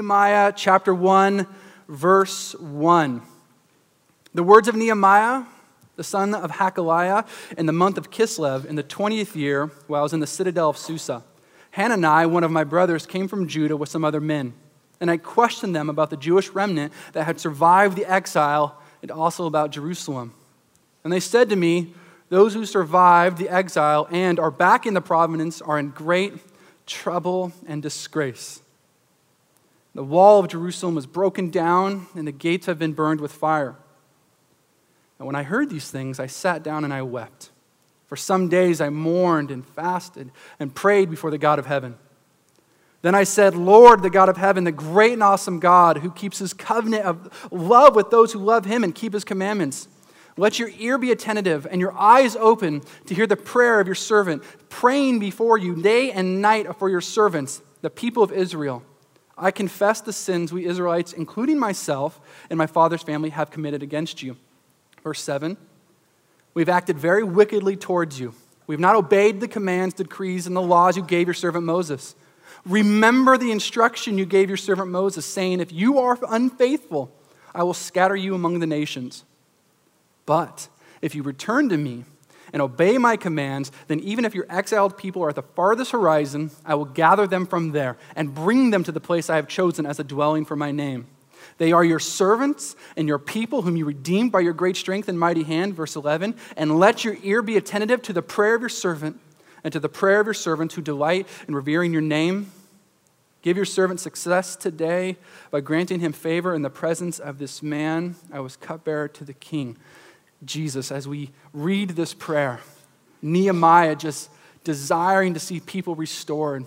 Nehemiah chapter 1, verse 1. The words of Nehemiah, the son of Hakaliah, in the month of Kislev, in the 20th year, while I was in the citadel of Susa. Hanani, one of my brothers, came from Judah with some other men, and I questioned them about the Jewish remnant that had survived the exile and also about Jerusalem. And they said to me, those who survived the exile and are back in the province are in great trouble and disgrace. The wall of Jerusalem was broken down, and the gates have been burned with fire. And when I heard these things, I sat down and I wept. For some days I mourned and fasted and prayed before the God of heaven. Then I said, Lord, the God of heaven, the great and awesome God who keeps his covenant of love with those who love him and keep his commandments, let your ear be attentive and your eyes open to hear the prayer of your servant, praying before you day and night for your servants, the people of Israel. I confess the sins we Israelites, including myself and my father's family, have committed against you. Verse 7, we've acted very wickedly towards you. We've not obeyed the commands, decrees, and the laws you gave your servant Moses. Remember the instruction you gave your servant Moses, saying, if you are unfaithful, I will scatter you among the nations. But if you return to me and obey my commands, then even if your exiled people are at the farthest horizon, I will gather them from there and bring them to the place I have chosen as a dwelling for my name. They are your servants and your people whom you redeemed by your great strength and mighty hand, verse 11, and let your ear be attentive to the prayer of your servant and to the prayer of your servants who delight in revering your name. Give your servant success today by granting him favor in the presence of this man. I was cupbearer to the king. Jesus, as we read this prayer, Nehemiah just desiring to see people restored.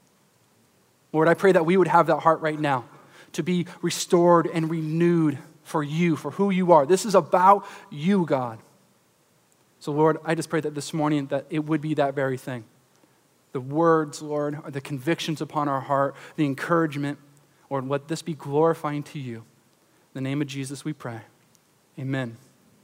Lord, I pray that we would have that heart right now, to be restored and renewed for you, for who you are. This is about you, God. So, Lord, I just pray that this morning that it would be that very thing. The words, Lord, are the convictions upon our heart, the encouragement. Lord, let this be glorifying to you. In the name of Jesus we pray. Amen.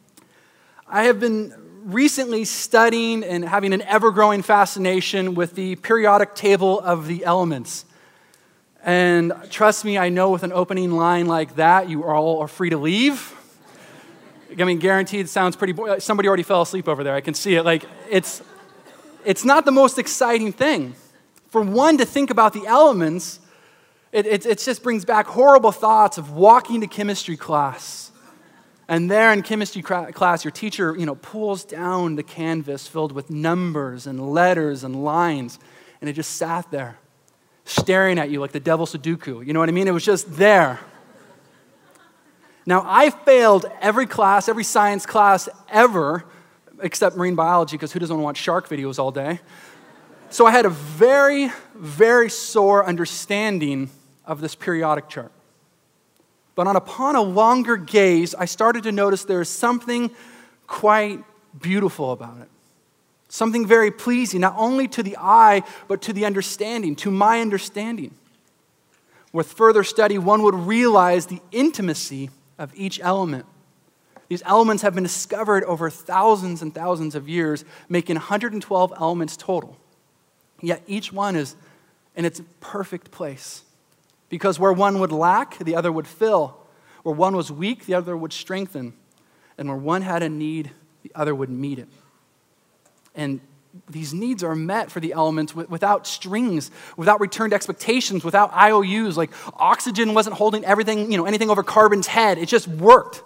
I have been recently studying and having an ever-growing fascination with the periodic table of the elements. And trust me, I know with an opening line like that, you all are free to leave. I mean, guaranteed it sounds pretty boring. Somebody already fell asleep over there. I can see it. Like, it's not the most exciting thing. For one to think about the elements, it just brings back horrible thoughts of walking to chemistry class. And there in chemistry class, your teacher, pulls down the canvas filled with numbers and letters and lines, and it just sat there, staring at you like the devil Sudoku. You know what I mean? It was just there. Now, I failed every class, every science class ever, except marine biology, because who doesn't want to watch shark videos all day? So I had a very, very sore understanding of this periodic chart. But upon a longer gaze, I started to notice there is something quite beautiful about it. Something very pleasing, not only to the eye, but to the understanding, to my understanding. With further study, one would realize the intimacy of each element. These elements have been discovered over thousands and thousands of years, making 112 elements total. Yet each one is in its perfect place. Because where one would lack, the other would fill. Where one was weak, the other would strengthen. And where one had a need, the other would meet it. And these needs are met for the elements without strings, without returned expectations, without IOUs. Like oxygen wasn't holding everything, anything over carbon's head. It just worked.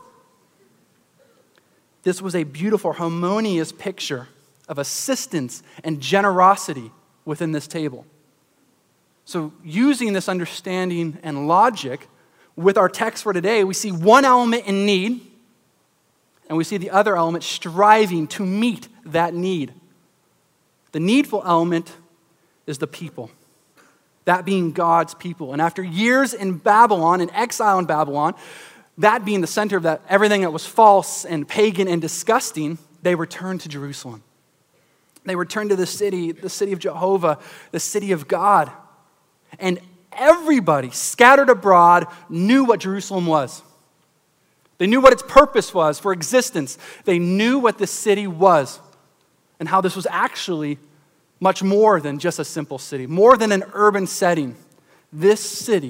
This was a beautiful, harmonious picture of assistance and generosity within this table. So using this understanding and logic with our text for today, we see one element in need, and we see the other element striving to meet that need. The needful element is the people, that being God's people. And after years in Babylon, in exile in Babylon, that being the center of everything that was false and pagan and disgusting, they returned to Jerusalem. They returned to the city of Jehovah, the city of God. And everybody scattered abroad knew what Jerusalem was. They knew what its purpose was for existence. They knew what the city was and how this was actually much more than just a simple city, more than an urban setting. This city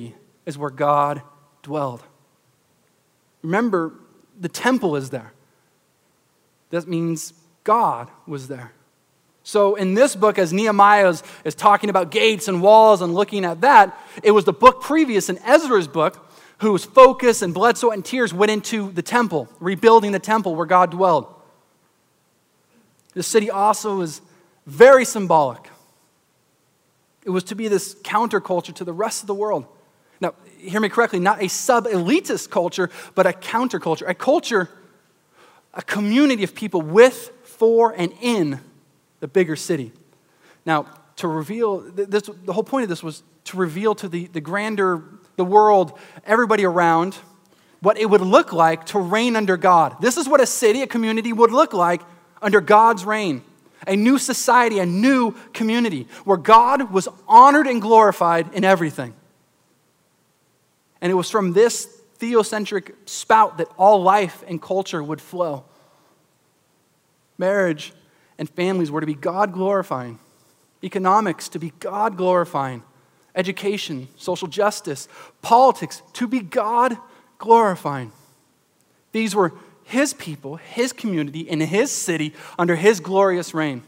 is where God dwelled. Remember, the temple is there. That means God was there. So in this book, as Nehemiah is talking about gates and walls and looking at that, it was the book previous in Ezra's book whose focus and blood, sweat, and tears went into the temple, rebuilding the temple where God dwelled. The city also is very symbolic. It was to be this counterculture to the rest of the world. Now, hear me correctly, not a sub-elitist culture, but a counterculture. A culture, a community of people with, for, and in the bigger city. Now, to reveal, this, the whole point of this was to reveal to the grander, the world, everybody around, what it would look like to reign under God. This is what a city, a community would look like under God's reign. A new society, a new community, where God was honored and glorified in everything. And it was from this theocentric spout that all life and culture would flow. Marriage and families were to be God-glorifying. Economics to be God-glorifying. Education, social justice, politics to be God-glorifying. These were his people, his community, in his city under his glorious reign.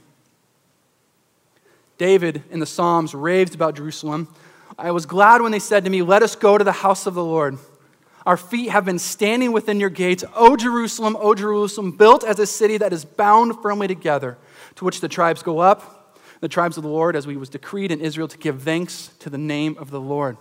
David in the Psalms raves about Jerusalem. I was glad when they said to me, let us go to the house of the Lord. Our feet have been standing within your gates, O Jerusalem, built as a city that is bound firmly together, to which the tribes go up, the tribes of the Lord, as we was decreed in Israel to give thanks to the name of the Lord.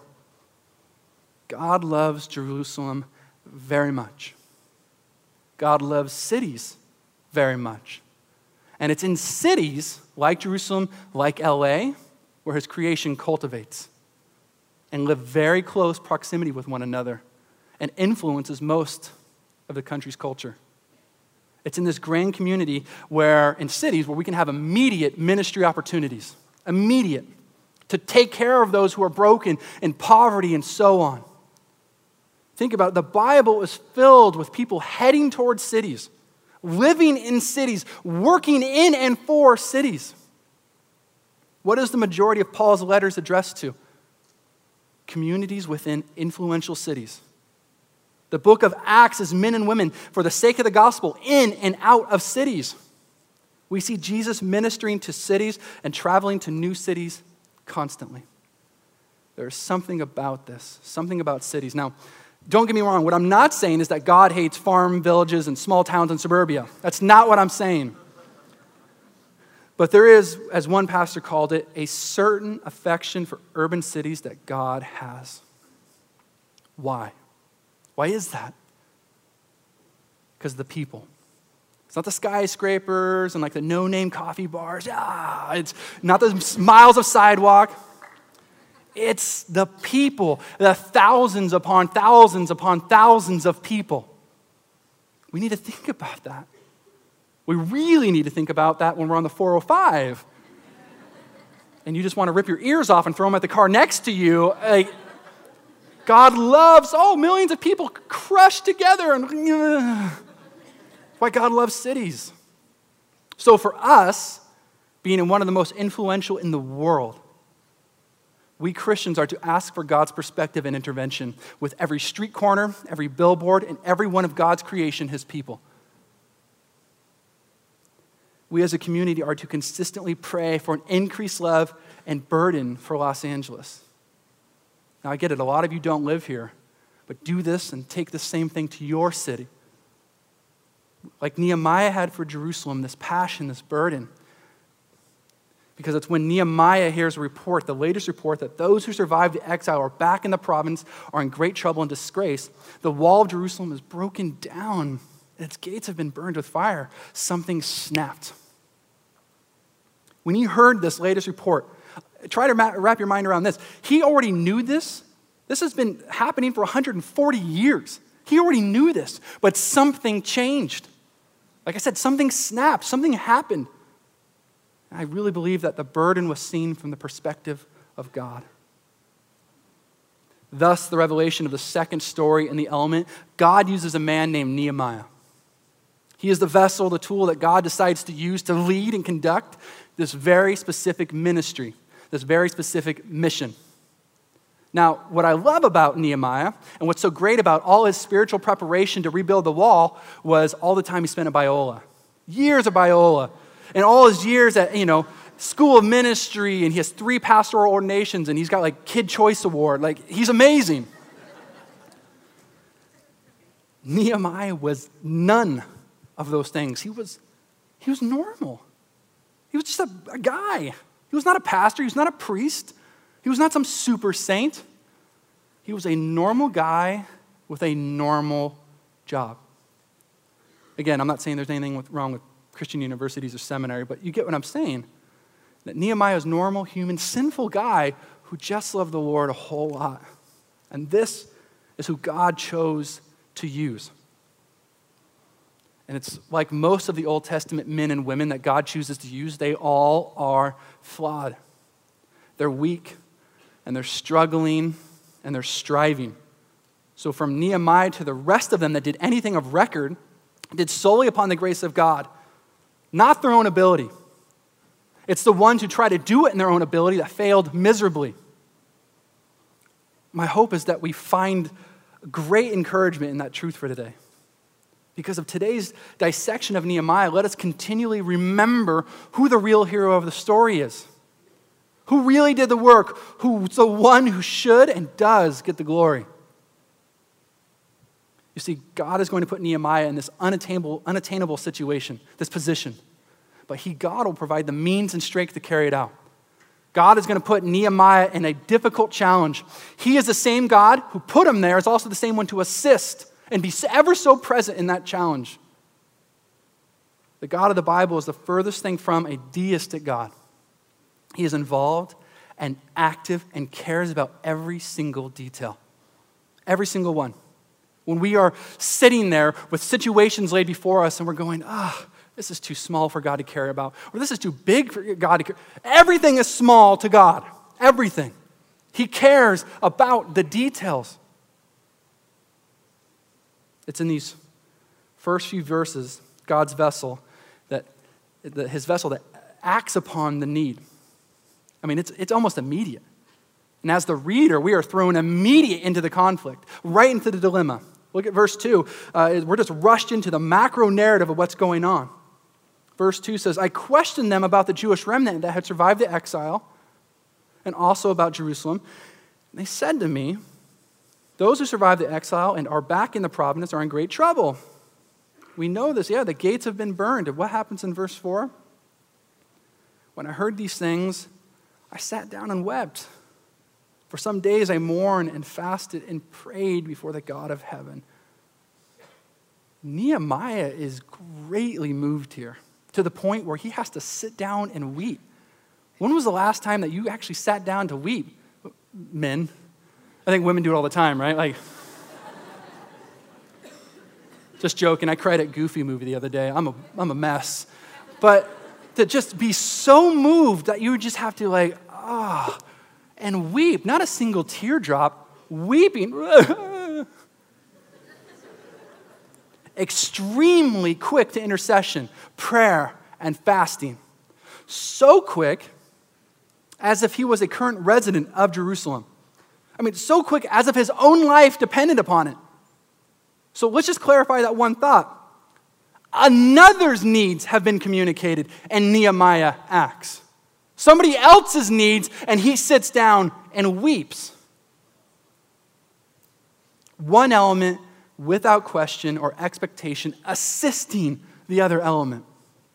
God loves Jerusalem very much. God loves cities very much. And it's in cities like Jerusalem, like LA, where his creation cultivates and live very close proximity with one another and influences most of the country's culture. It's in this grand community in cities where we can have immediate ministry opportunities, immediate, to take care of those who are broken, in poverty, and so on. Think about it. The Bible is filled with people heading towards cities, living in cities, working in and for cities. What is the majority of Paul's letters addressed to? Communities within influential cities. The book of Acts is men and women, for the sake of the gospel, in and out of cities. We see Jesus ministering to cities and traveling to new cities constantly. There's something about this, something about cities. Now, don't get me wrong. What I'm not saying is that God hates farm villages and small towns and suburbia. That's not what I'm saying. But there is, as one pastor called it, a certain affection for urban cities that God has. Why? Why is that? Because of the people. It's not the skyscrapers and like the no-name coffee bars. It's not the miles of sidewalk. It's the people, the thousands upon thousands upon thousands of people. We need to think about that. We really need to think about that when we're on the 405. And you just want to rip your ears off and throw them at the car next to you. God loves, millions of people crushed together. And that's why God loves cities. So for us, being in one of the most influential in the world, we Christians are to ask for God's perspective and intervention with every street corner, every billboard, and every one of God's creation, his people. We as a community are to consistently pray for an increased love and burden for Los Angeles. Now, I get it. A lot of you don't live here, but do this and take the same thing to your city. Like Nehemiah had for Jerusalem, this passion, this burden. Because it's when Nehemiah hears a report, the latest report, that those who survived the exile are back in the province, are in great trouble and disgrace. The wall of Jerusalem is broken down. Its gates have been burned with fire. Something snapped. When he heard this latest report, try to wrap your mind around this. He already knew this. This has been happening for 140 years. He already knew this, but something changed. Like I said, something snapped. Something happened. I really believe that the burden was seen from the perspective of God. Thus, the revelation of the second story in the element, God uses a man named Nehemiah. He is the vessel, the tool that God decides to use to lead and conduct this very specific ministry, this very specific mission. Now, what I love about Nehemiah and what's so great about all his spiritual preparation to rebuild the wall was all the time he spent at Biola. Years of Biola. And all his years at, school of ministry, and he has 3 pastoral ordinations, and he's got like Kid Choice Award. Like, he's amazing. Nehemiah was none of those things. He was normal. He was just a guy. He was not a pastor. He was not a priest. He was not some super saint. He was a normal guy with a normal job. Again, I'm not saying there's anything wrong with Christian universities or seminary, but you get what I'm saying. That Nehemiah is a normal, human, sinful guy who just loved the Lord a whole lot. And this is who God chose to use. And it's like most of the Old Testament men and women that God chooses to use, they all are flawed. They're weak, and they're struggling, and they're striving. So from Nehemiah to the rest of them that did anything of record, did solely upon the grace of God, not their own ability. It's the ones who try to do it in their own ability that failed miserably. My hope is that we find great encouragement in that truth for today. Because of today's dissection of Nehemiah, let us continually remember who the real hero of the story is. Who really did the work, who's the one who should and does get the glory. You see, God is going to put Nehemiah in this unattainable situation, this position. But God will provide the means and strength to carry it out. God is going to put Nehemiah in a difficult challenge. He is the same God who put him there, is also the same one to assist and be ever so present in that challenge. The God of the Bible is the furthest thing from a deistic God. He is involved and active and cares about every single detail. Every single one. When we are sitting there with situations laid before us and we're going, this is too small for God to care about, or this is too big for God to care. Everything is small to God. Everything. He cares about the details. It's in these first few verses, God's vessel, his vessel that acts upon the need. I mean, it's almost immediate. And as the reader, we are thrown immediate into the conflict, right into the dilemma. Look at verse 2. We're just rushed into the macro narrative of what's going on. Verse 2 says, I questioned them about the Jewish remnant that had survived the exile and also about Jerusalem. And they said to me, those who survived the exile and are back in the province are in great trouble. We know this. Yeah, the gates have been burned. And what happens in verse 4? When I heard these things, I sat down and wept. For some days I mourned and fasted and prayed before the God of heaven. Nehemiah is greatly moved here to the point where he has to sit down and weep. When was the last time that you actually sat down to weep? Men. I think women do it all the time, right? Like, just joking. I cried at Goofy movie the other day. I'm a mess. But to just be so moved that you just have to and weep. Not a single teardrop. Weeping. Extremely quick to intercession, prayer, and fasting. So quick as if he was a current resident of Jerusalem. I mean, so quick as if his own life depended upon it. So let's just clarify that one thought. Another's needs have been communicated, and Nehemiah acts. Somebody else's needs, and he sits down and weeps. One element, without question or expectation, assisting the other element.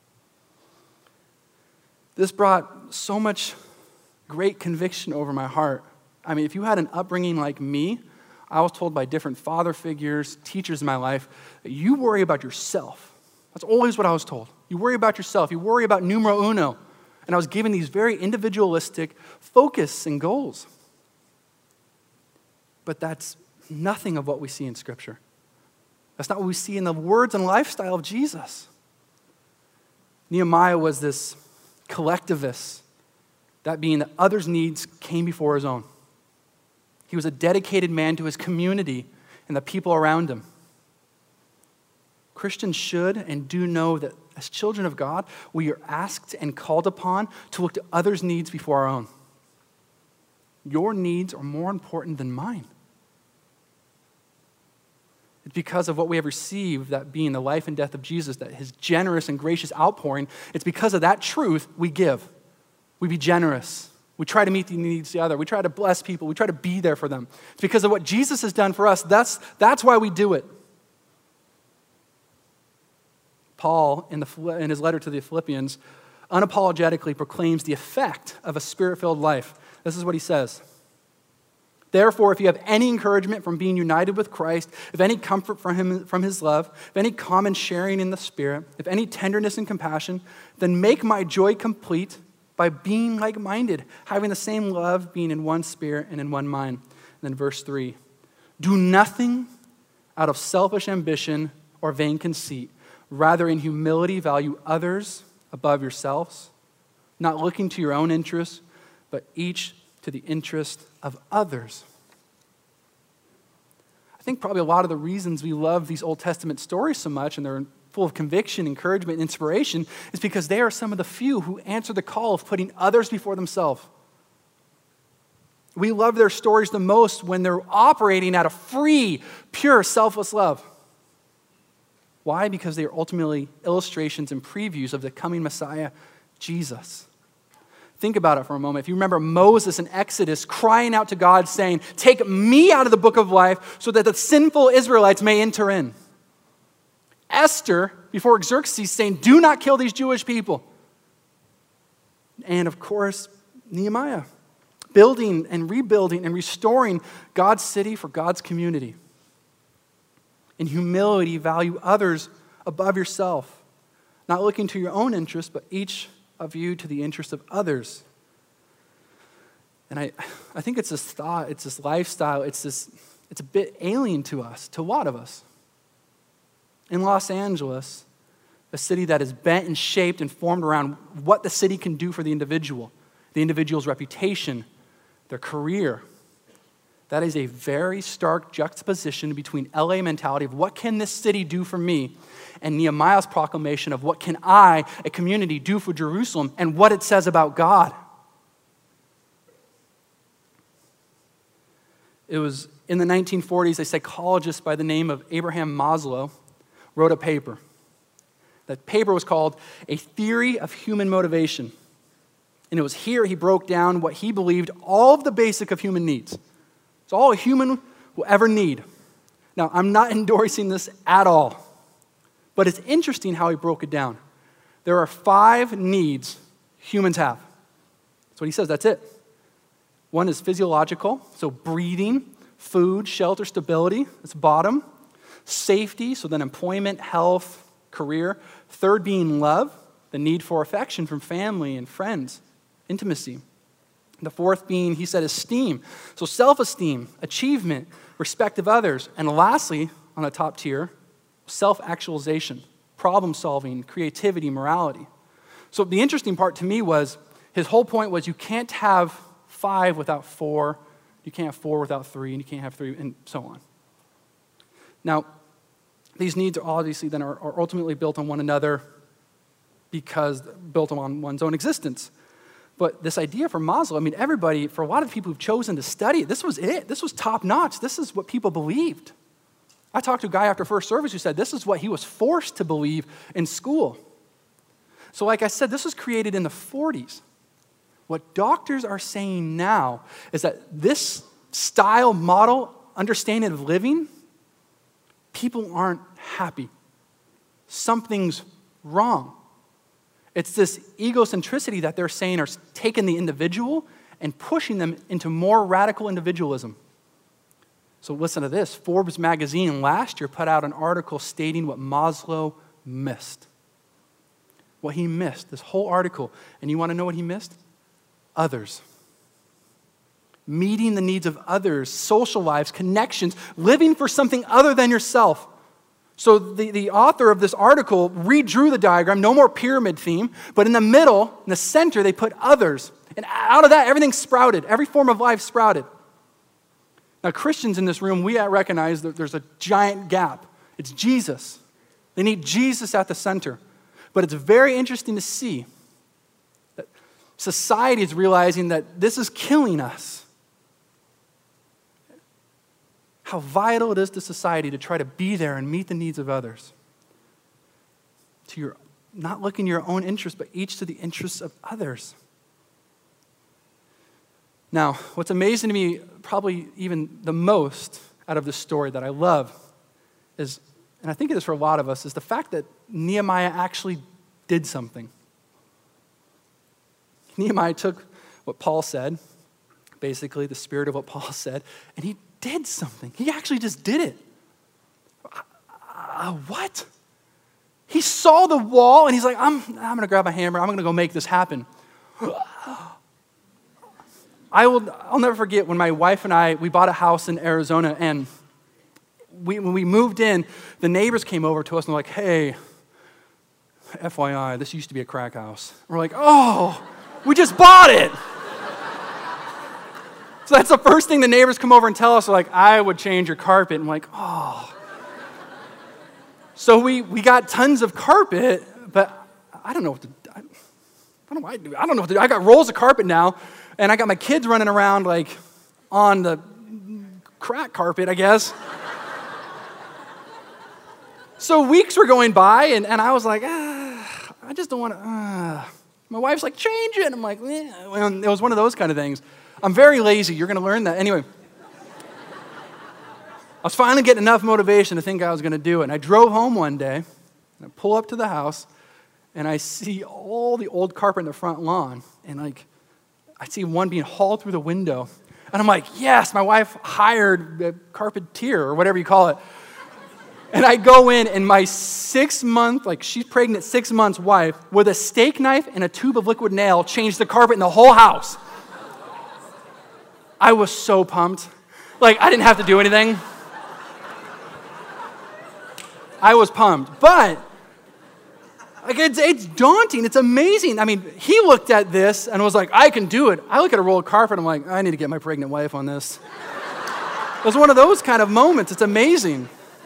This brought so much great conviction over my heart. I mean, if you had an upbringing like me, I was told by different father figures, teachers in my life, that you worry about yourself. That's always what I was told. You worry about yourself. You worry about numero uno. And I was given these very individualistic focus and goals. But that's nothing of what we see in Scripture. That's not what we see in the words and lifestyle of Jesus. Nehemiah was this collectivist, that being that others' needs came before his own. He was a dedicated man to his community and the people around him. Christians should and do know that as children of God, we are asked and called upon to look to others' needs before our own. Your needs are more important than mine. It's because of what we have received, that being the life and death of Jesus, that his generous and gracious outpouring, it's because of that truth we give. We be generous. We try to meet the needs of the other. We try to bless people. We try to be there for them. It's because of what Jesus has done for us. That's why we do it. Paul, in his letter to the Philippians, unapologetically proclaims the effect of a spirit-filled life. This is what he says. Therefore, if you have any encouragement from being united with Christ, if any comfort from his love, if any common sharing in the Spirit, if any tenderness and compassion, then make my joy complete by being like-minded, having the same love, being in one spirit and in one mind. And then verse 3, do nothing out of selfish ambition or vain conceit. Rather, in humility, value others above yourselves, not looking to your own interests, but each to the interest of others. I think probably a lot of the reasons we love these Old Testament stories so much, and they're full of conviction, encouragement, and inspiration, is because they are some of the few who answer the call of putting others before themselves. We love their stories the most when they're operating out of free, pure, selfless love. Why? Because they are ultimately illustrations and previews of the coming Messiah, Jesus. Think about it for a moment. If you remember Moses in Exodus crying out to God saying, take me out of the book of life so that the sinful Israelites may enter in. Esther, before Xerxes, saying, do not kill these Jewish people. And of course, Nehemiah, building and rebuilding and restoring God's city for God's community. In humility, value others above yourself, not looking to your own interest, but each of you to the interest of others. And I think it's this thought, it's this lifestyle, it's a bit alien to us, to a lot of us. In Los Angeles, a city that is bent and shaped and formed around what the city can do for the individual's reputation, their career. That is a very stark juxtaposition between LA mentality of what can this city do for me, and Nehemiah's proclamation of what can I, a community, do for Jerusalem, and what it says about God. It was in the 1940s, a psychologist by the name of Abraham Maslow wrote a paper. That paper was called A Theory of Human Motivation. And it was here he broke down what he believed all of the basic of human needs. It's all a human will ever need. Now, I'm not endorsing this at all, but it's interesting how he broke it down. There are 5 needs humans have. That's what he says, that's it. One is physiological, so breathing, food, shelter, stability, that's bottom. Safety, so then employment, health, career. Third being love, the need for affection from family and friends, intimacy. The fourth being, he said, esteem. So self-esteem, achievement, respect of others. And lastly, on the top tier, self-actualization, problem-solving, creativity, morality. So the interesting part to me was, his whole point was you can't have 5 without 4, you can't have 4 without 3, and you can't have 3, and so on. Now, these needs are obviously then are ultimately built on one another because built on one's own existence. But this idea for Maslow, I mean, everybody, for a lot of people who've chosen to study it, this was it. This was top notch. This is what people believed. I talked to a guy after first service who said this is what he was forced to believe in school. So like I said, this was created in the 40s. What doctors are saying now is that this style, model, understanding of living, people aren't happy. Something's wrong. It's this egocentricity that they're saying are taking the individual and pushing them into more radical individualism. So listen to this. Forbes magazine last year put out an article stating what Maslow missed. What he missed, this whole article. And you want to know what he missed? Others. Meeting the needs of others, social lives, connections, living for something other than yourself. So the author of this article redrew the diagram, no more pyramid theme, but in the middle, in the center, they put others. And out of that, everything sprouted. Every form of life sprouted. Now, Christians in this room, we recognize that there's a giant gap. It's Jesus. They need Jesus at the center. But it's very interesting to see that society is realizing that this is killing us. how vital it is to society to try to be there and meet the needs of others. Not looking to your own interests, but each to the interests of others. Now, what's amazing to me, probably even the most out of this story that I love is, and I think it is for a lot of us, is the fact that Nehemiah actually did something. Nehemiah took what Paul said, basically the spirit of what Paul said, and he did something. He actually just did it. What? He saw the wall and he's like, I'm going to grab a hammer. I'm going to go make this happen. I'll never forget when my wife and we bought a house in Arizona, and when we moved in, the neighbors came over to us and were like, hey, FYI, this used to be a crack house. We're like, oh, we just bought it. So that's the first thing the neighbors come over and tell us. They're like, I would change your carpet. And I'm like, oh. So we got tons of carpet, but I don't know what to do. I don't know what I do. I don't know what to do. I got rolls of carpet now, and I got my kids running around like on the crack carpet, I guess. So weeks were going by, and I was like, I just don't want to. My wife's like, change it. And I'm like, well, it was one of those kind of things. I'm very lazy. You're going to learn that. Anyway, I was finally getting enough motivation to think I was going to do it. And I drove home one day, and I pull up to the house, and I see all the old carpet in the front lawn. And I see one being hauled through the window. And I'm like, yes, my wife hired a carpetier, or whatever you call it. And I go in, and my 6-month, she's pregnant 6 months wife, with a steak knife and a tube of liquid nail, changed the carpet in the whole house. I was so pumped. I didn't have to do anything. I was pumped. But it's daunting. It's amazing. I mean, he looked at this and was like, I can do it. I look at a roll of carpet, I'm like, I need to get my pregnant wife on this. It was one of those kind of moments. It's amazing.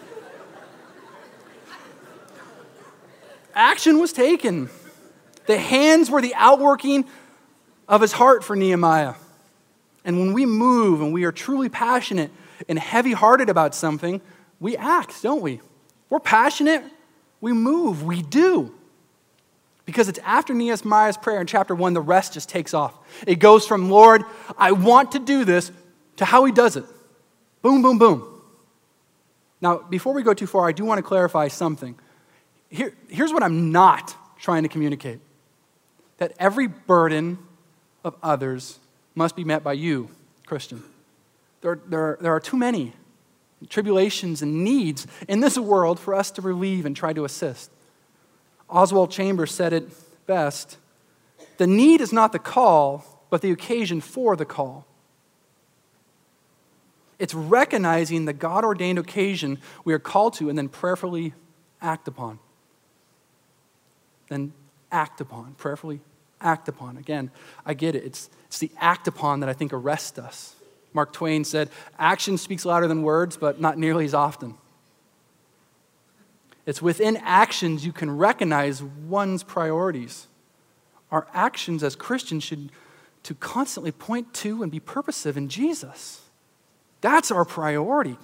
Action was taken. The hands were the outworking of his heart for Nehemiah. And when we move and we are truly passionate and heavy-hearted about something, we act, don't we? We're passionate, we move, we do. Because it's after Nehemiah's prayer in chapter 1, the rest just takes off. It goes from, Lord, I want to do this, to how he does it. Boom, boom, boom. Now, before we go too far, I do want to clarify something. Here's what I'm not trying to communicate. That every burden of others must be met by you, Christian. There are too many tribulations and needs in this world for us to relieve and try to assist. Oswald Chambers said it best. The need is not the call, but the occasion for the call. It's recognizing the God-ordained occasion we are called to and then prayerfully act upon. Then act upon, prayerfully act upon. Again, I get it. It's the act upon that I think arrests us. Mark Twain said, action speaks louder than words, but not nearly as often. It's within actions you can recognize one's priorities. Our actions as Christians should to constantly point to and be purposive in Jesus. That's our priority.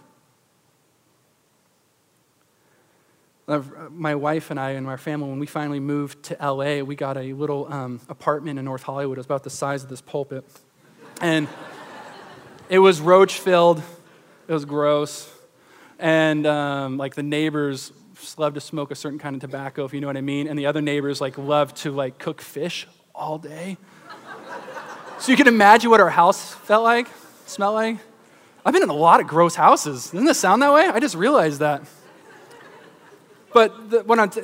My wife and I and our family, when we finally moved to LA, we got a little apartment in North Hollywood. It was about the size of this pulpit. And it was roach-filled. It was gross. And the neighbors loved to smoke a certain kind of tobacco, if you know what I mean. And the other neighbors loved to cook fish all day. So you can imagine what our house smelled like. I've been in a lot of gross houses. Doesn't this sound that way? I just realized that. But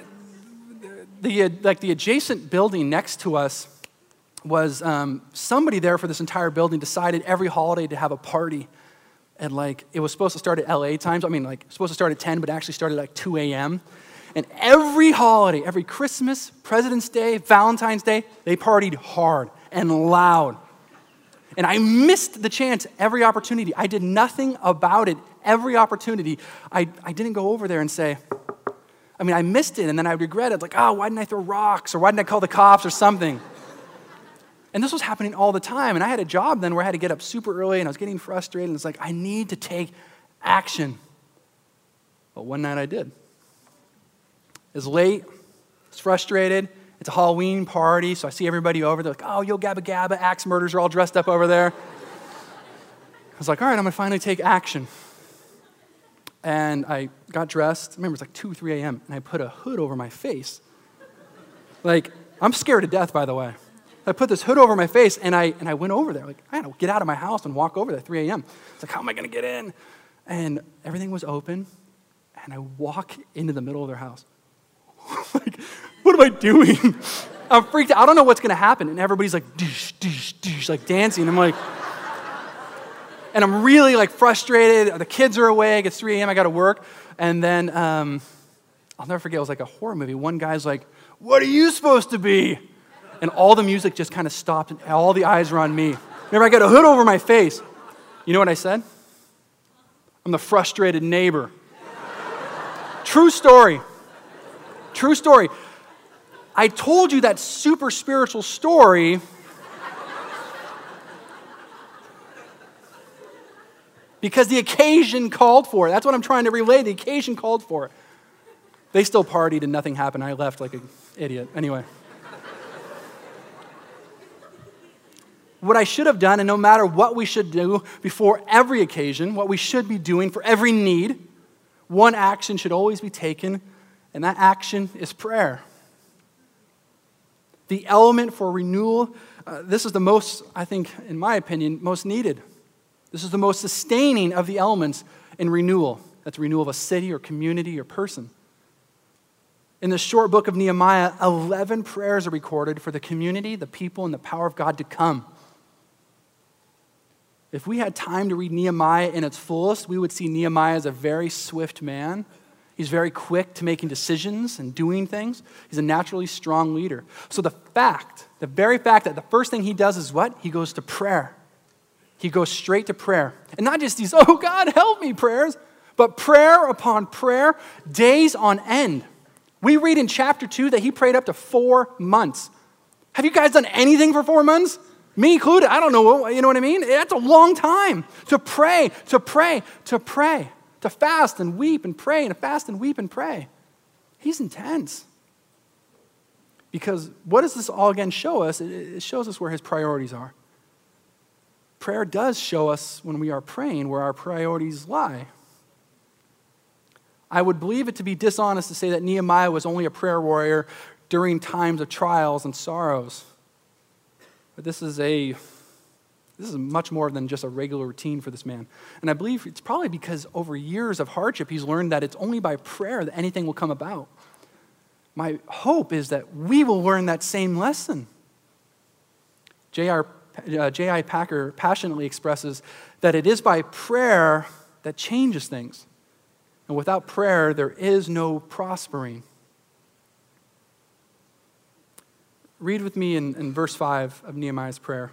the adjacent building next to us was somebody there for this entire building decided every holiday to have a party. And it was supposed to start at LA times. Supposed to start at 10, but actually started at 2 a.m. And every holiday, every Christmas, President's Day, Valentine's Day, they partied hard and loud. And I missed the chance every opportunity. I did nothing about it every opportunity. I didn't go over there and say, I missed it, and then I would regret it. Why didn't I throw rocks, or why didn't I call the cops or something? And this was happening all the time, and I had a job then where I had to get up super early, and I was getting frustrated, and it's I need to take action. But one night I did. It's late. It's frustrated. It's a Halloween party, so I see everybody over. They're like, oh, yo, Gabba Gabba, axe murders are all dressed up over there. I was like, all right, I'm going to finally take action. And I got dressed. I remember it was like 2, 3 a.m., and I put a hood over my face. Like, I'm scared to death, by the way. I put this hood over my face, and I went over there. Like, I had to get out of my house and walk over there at 3 a.m. It's like, how am I going to get in? And everything was open, and I walk into the middle of their house. Like, what am I doing? I'm freaked out. I don't know what's going to happen. And everybody's like, dish, dish, dish, like dancing. I'm like, and I'm really like frustrated. The kids are awake. It's 3 a.m. I got to work. And then I'll never forget, it was like a horror movie. One guy's like, what are you supposed to be? And all the music just kind of stopped, and all the eyes were on me. Remember, I got a hood over my face. You know what I said? I'm the frustrated neighbor. True story. True story. I told you that super spiritual story because the occasion called for it. That's what I'm trying to relay. The occasion called for it. They still partied and nothing happened. I left like an idiot. Anyway. What I should have done, and no matter what we should do before every occasion, what we should be doing for every need, one action should always be taken, and that action is prayer. The element for renewal, this is the most, I think, in my opinion, most needed. This is the most sustaining of the elements in renewal. That's renewal of a city or community or person. In the short book of Nehemiah, 11 prayers are recorded for the community, the people, and the power of God to come. If we had time to read Nehemiah in its fullest, we would see Nehemiah as a very swift man. He's very quick to making decisions and doing things. He's a naturally strong leader. So the very fact that the first thing he does is what? He goes to prayer. He goes straight to prayer. And not just these, oh God, help me prayers, but prayer upon prayer, days on end. We read in chapter 2 that he prayed up to 4 months. Have you guys done anything for 4 months? Me included. I don't know, you know what I mean? That's a long time to pray, to fast and weep and pray, and fast and weep and pray. He's intense. Because what does this all again show us? It shows us where his priorities are. Prayer does show us when we are praying where our priorities lie. I would believe it to be dishonest to say that Nehemiah was only a prayer warrior during times of trials and sorrows. But this is much more than just a regular routine for this man. And I believe it's probably because over years of hardship, he's learned that it's only by prayer that anything will come about. My hope is that we will learn that same lesson. J.I. Packer passionately expresses that it is by prayer that changes things. And without prayer, there is no prospering. Read with me in verse 5 of Nehemiah's prayer.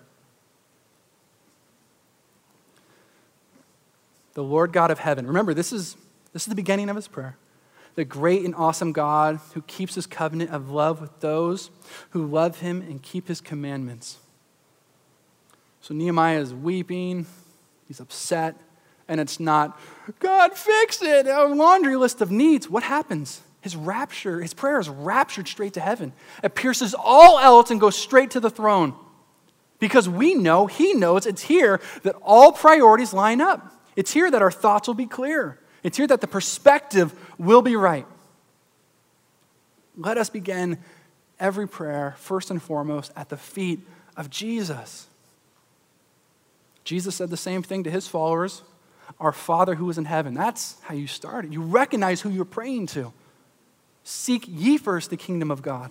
The Lord God of heaven. Remember, this is the beginning of his prayer. The great and awesome God who keeps his covenant of love with those who love him and keep his commandments. So Nehemiah is weeping. He's upset. And it's not, God, fix it, a laundry list of needs. What happens? His prayer is raptured straight to heaven. It pierces all else and goes straight to the throne. Because he knows it's here that all priorities line up. It's here that our thoughts will be clear. It's here that the perspective will be right. Let us begin every prayer, first and foremost, at the feet of Jesus. Jesus said the same thing to his followers. Our Father who is in heaven. That's how you started. You recognize who you're praying to. Seek ye first the kingdom of God.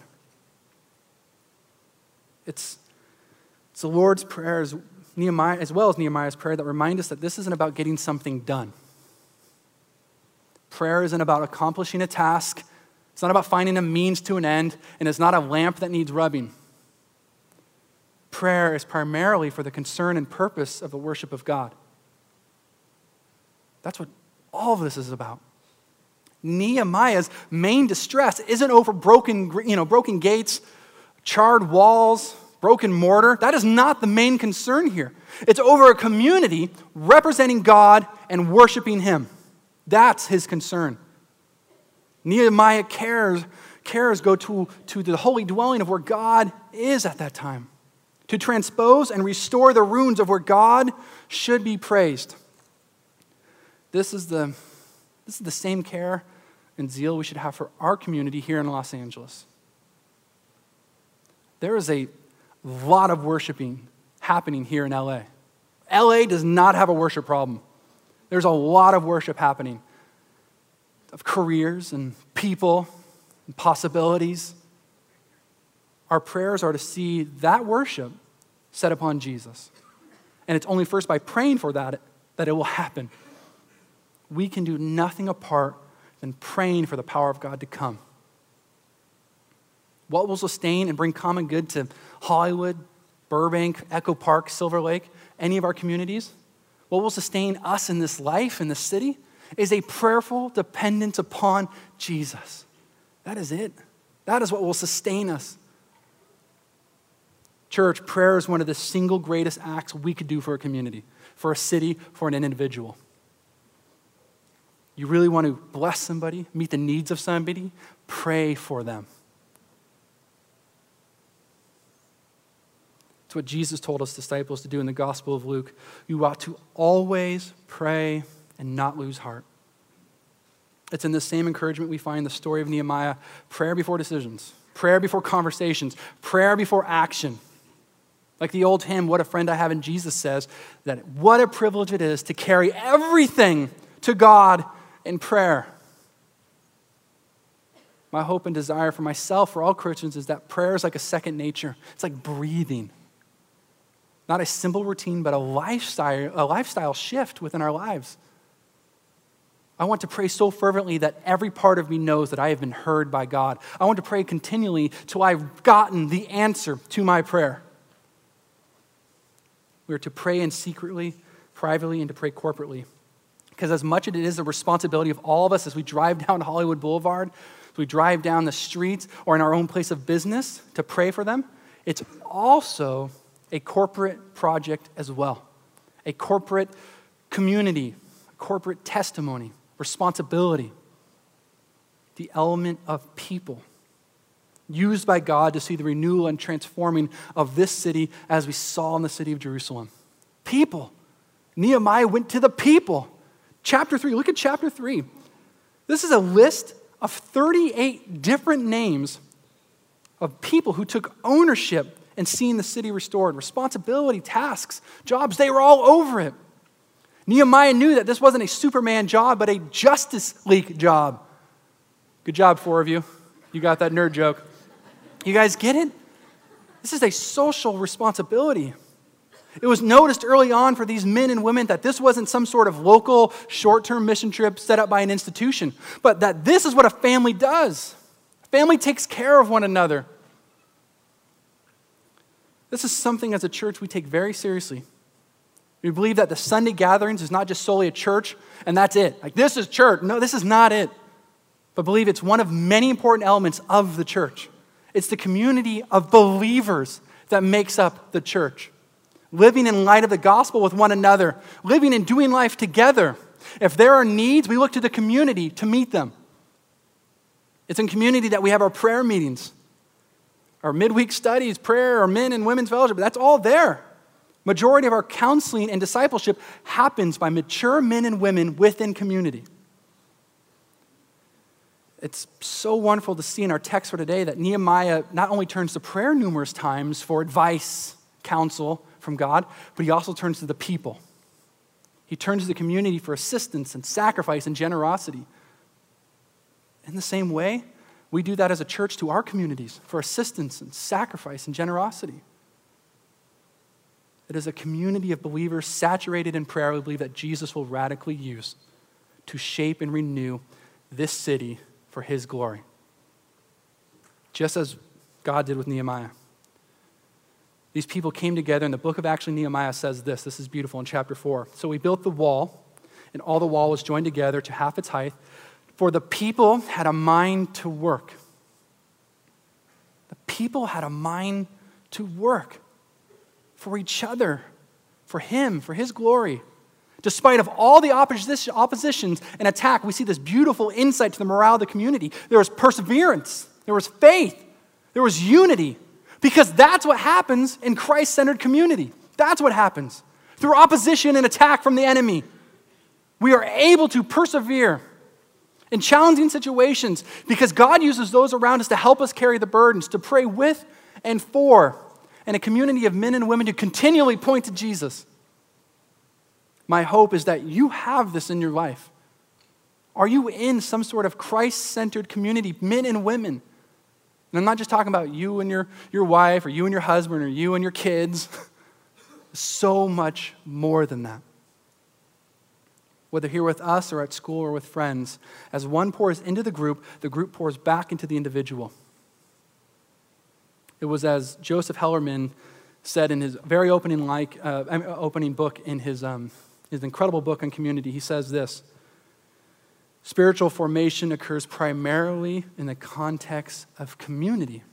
It's the Lord's prayers, Nehemiah, as well as Nehemiah's prayer, that remind us that this isn't about getting something done. Prayer isn't about accomplishing a task. It's not about finding a means to an end, and it's not a lamp that needs rubbing. Prayer is primarily for the concern and purpose of the worship of God. That's what all of this is about. Nehemiah's main distress isn't over broken gates, charred walls, broken mortar. That is not the main concern here. It's over a community representing God and worshiping him. That's his concern. Nehemiah cares go to the holy dwelling of where God is at that time, to transpose and restore the ruins of where God should be praised. This is the same care and zeal we should have for our community here in Los Angeles. There is a lot of worshiping happening here in LA. LA does not have a worship problem. There's a lot of worship happening, of careers and people and possibilities. Our prayers are to see that worship set upon Jesus. And it's only first by praying for that it will happen. We can do nothing apart than praying for the power of God to come. What will sustain and bring common good to Hollywood, Burbank, Echo Park, Silver Lake, any of our communities? What will sustain us in this life, in this city, is a prayerful dependence upon Jesus. That is it. That is what will sustain us. Church, prayer is one of the single greatest acts we could do for a community, for a city, for an individual. You really want to bless somebody, meet the needs of somebody, pray for them. It's what Jesus told his disciples to do in the Gospel of Luke. You ought to always pray and not lose heart. It's in the same encouragement we find the story of Nehemiah. Prayer before decisions, prayer before conversations, prayer before action. Like the old hymn, What a Friend I Have in Jesus, says that what a privilege it is to carry everything to God in prayer. My hope and desire for myself, for all Christians, is that prayer is like a second nature. It's like breathing. Not a simple routine, but a lifestyle shift within our lives. I want to pray so fervently that every part of me knows that I have been heard by God. I want to pray continually till I've gotten the answer to my prayer. We are to pray in secretly, privately, and to pray corporately. Because as much as it is a responsibility of all of us as we drive down Hollywood Boulevard, as we drive down the streets or in our own place of business to pray for them, it's also a corporate project as well. A corporate community, a corporate testimony, responsibility. The element of people used by God to see the renewal and transforming of this city as we saw in the city of Jerusalem. People. Nehemiah went to the people. Chapter 3, look at chapter 3. This is a list of 38 different names of people who took ownership in seeing the city restored. Responsibility, tasks, jobs, they were all over it. Nehemiah knew that this wasn't a Superman job, but a Justice League job. Good job, 4 of you. You got that nerd joke. You guys get it? This is a social responsibility. It was noticed early on for these men and women that this wasn't some sort of local short-term mission trip set up by an institution, but that this is what a family does. A family takes care of one another. This is something as a church we take very seriously. We believe that the Sunday gatherings is not just solely a church and that's it. Like, this is church. No, this is not it. But believe it's one of many important elements of the church. It's the community of believers that makes up the church. Living in light of the gospel with one another. Living and doing life together. If there are needs, we look to the community to meet them. It's in community that we have our prayer meetings. Our midweek studies, prayer, our men and women's fellowship. That's all there. Majority of our counseling and discipleship happens by mature men and women within community. It's so wonderful to see in our text for today that Nehemiah not only turns to prayer numerous times for advice, counsel from God, but he also turns to the people. He turns to the community for assistance and sacrifice and generosity. In the same way, we do that as a church to our communities for assistance and sacrifice and generosity. It is a community of believers saturated in prayer we believe that Jesus will radically use to shape and renew this city for his glory. Just as God did with Nehemiah. These people came together, and the book of actually Nehemiah says this. This is beautiful in chapter 4. So we built the wall, and all the wall was joined together to half its height, for the people had a mind to work. The people had a mind to work for each other, for him, for his glory. Despite of all the oppositions and attack, we see this beautiful insight to the morale of the community. There was perseverance. There was faith. There was unity. Because that's what happens in Christ-centered community. That's what happens. Through opposition and attack from the enemy, we are able to persevere in challenging situations because God uses those around us to help us carry the burdens, to pray with and for, and a community of men and women who continually point to Jesus. My hope is that you have this in your life. Are you in some sort of Christ-centered community, men and women? And I'm not just talking about you and your wife or you and your husband or you and your kids. So much more than that. Whether here with us or at school or with friends, as one pours into the group pours back into the individual. It was as Joseph Hellerman said in his very opening book in his incredible book on community. He says this: spiritual formation occurs primarily in the context of community.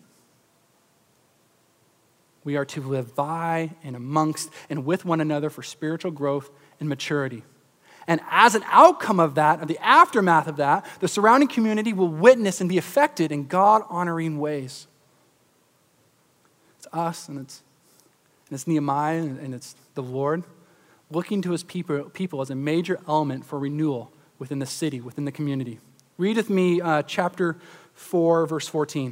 We are to live by and amongst and with one another for spiritual growth and maturity. And as an outcome of that, of the aftermath of that, the surrounding community will witness and be affected in God-honoring ways. It's us and it's Nehemiah and it's the Lord looking to his people as a major element for renewal within the city, within the community. Read with me chapter 4, verse 14.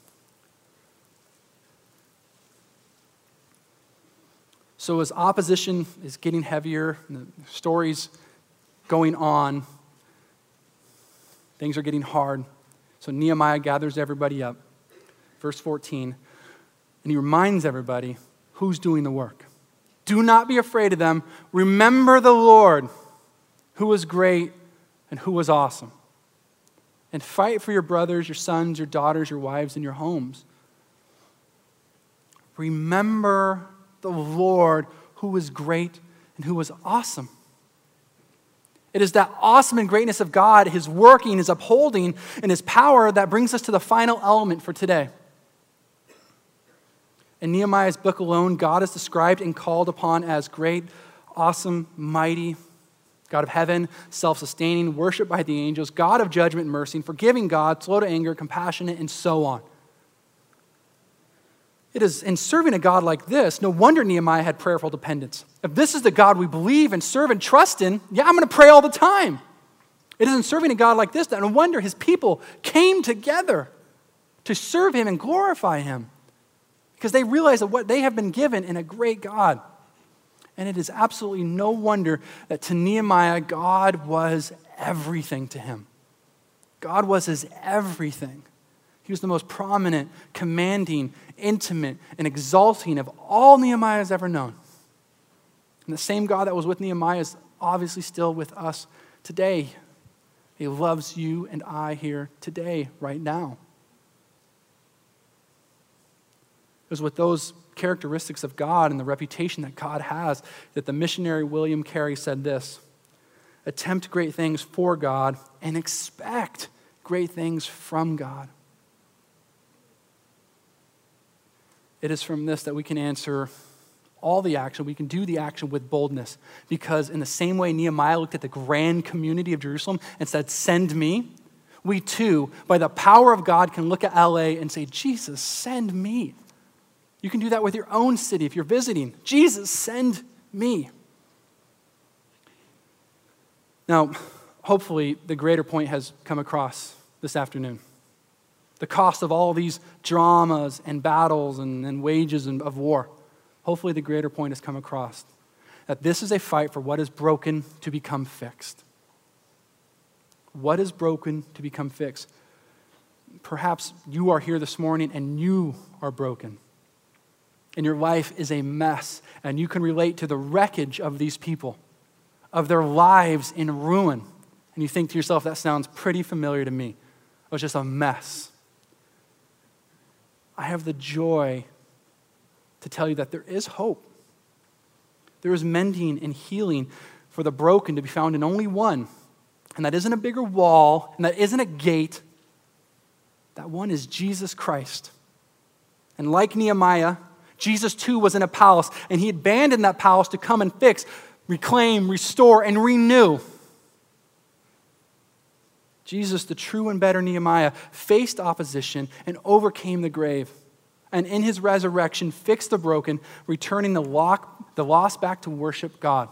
So as opposition is getting heavier, and the story's going on, things are getting hard. So Nehemiah gathers everybody up. Verse 14. And he reminds everybody who's doing the work. Do not be afraid of them. Remember the Lord, who was great and who was awesome. And fight for your brothers, your sons, your daughters, your wives, and your homes. Remember the Lord, who was great and who was awesome. It is that awesome and greatness of God, his working, his upholding, and his power that brings us to the final element for today. In Nehemiah's book alone, God is described and called upon as great, awesome, mighty, God of heaven, self-sustaining, worshipped by the angels, God of judgment and mercy, forgiving God, slow to anger, compassionate, and so on. It is in serving a God like this, no wonder Nehemiah had prayerful dependence. If this is the God we believe and serve and trust in, yeah, I'm going to pray all the time. It is in serving a God like this that no wonder his people came together to serve him and glorify him because they realize that what they have been given in a great God. And it is absolutely no wonder that to Nehemiah, God was everything to him. God was his everything. He was the most prominent, commanding, intimate, and exalting of all Nehemiah has ever known. And the same God that was with Nehemiah is obviously still with us today. He loves you and I here today, right now. It was with those characteristics of God and the reputation that God has that the missionary William Carey said this: attempt great things for God and expect great things from God. It is from this that we can answer all the action. We can do the action with boldness because in the same way Nehemiah looked at the grand community of Jerusalem and said, send me, we too, by the power of God, can look at LA and say, Jesus, send me. You can do that with your own city if you're visiting. Jesus, send me. Now, hopefully the greater point has come across this afternoon. The cost of all these dramas and battles and wages of war. Hopefully the greater point has come across. That this is a fight for what is broken to become fixed. What is broken to become fixed? Perhaps you are here this morning and you are broken. And your life is a mess. And you can relate to the wreckage of these people, of their lives in ruin. And you think to yourself, that sounds pretty familiar to me. It was just a mess. I have the joy to tell you that there is hope. There is mending and healing for the broken to be found in only one. And that isn't a bigger wall, and that isn't a gate. That one is Jesus Christ. And like Nehemiah, Jesus too was in a palace, and he abandoned that palace to come and fix, reclaim, restore, and renew. Jesus, the true and better Nehemiah, faced opposition and overcame the grave. And in his resurrection, fixed the broken, returning the lost back to worship God.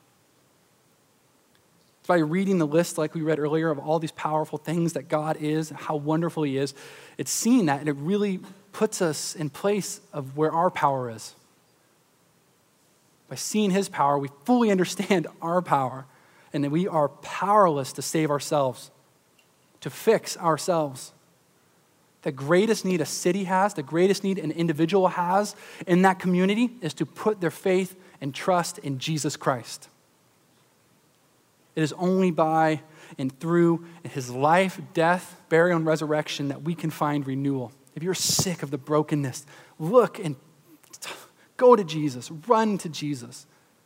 It's by reading the list, like we read earlier, of all these powerful things that God is, how wonderful he is. It's seeing that, and it really puts us in place of where our power is. By seeing his power, we fully understand our power, and that we are powerless to save ourselves, to fix ourselves. The greatest need a city has, the greatest need an individual has in that community is to put their faith and trust in Jesus Christ. It is only by and through his life, death, burial, and resurrection that we can find renewal. If you're sick of the brokenness, look and go to Jesus, run to Jesus.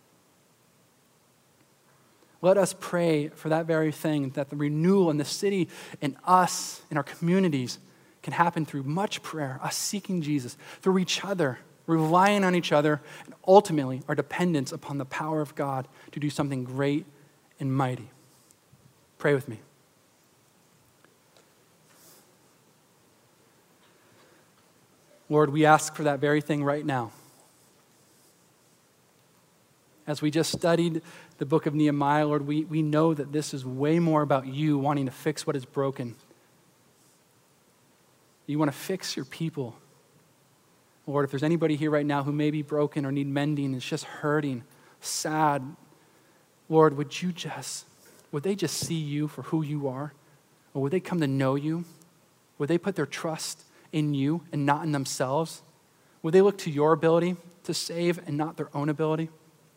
Let us pray for that very thing, that the renewal in the city and us, in our communities, can happen through much prayer, us seeking Jesus, through each other, relying on each other, and ultimately our dependence upon the power of God to do something great and mighty. Pray with me. Lord, we ask for that very thing right now. As we just studied the book of Nehemiah, Lord, we know that this is way more about you wanting to fix what is broken. You want to fix your people. Lord, if there's anybody here right now who may be broken or need mending, is just hurting, sad, Lord, would they just see you for who you are? Or would they come to know you? Would they put their trust in you and not in themselves? Would they look to your ability to save and not their own ability?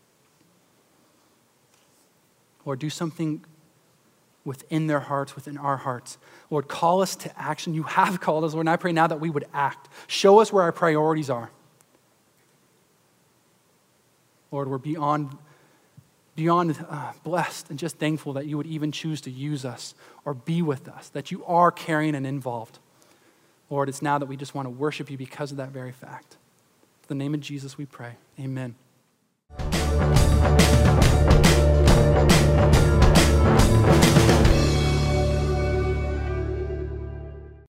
Lord, do something within their hearts, within our hearts. Lord, call us to action. You have called us, Lord, and I pray now that we would act. Show us where our priorities are. Lord, we're beyond blessed and just thankful that you would even choose to use us or be with us, that you are caring and involved. Lord, it's now that we just want to worship you because of that very fact. In the name of Jesus we pray. Amen.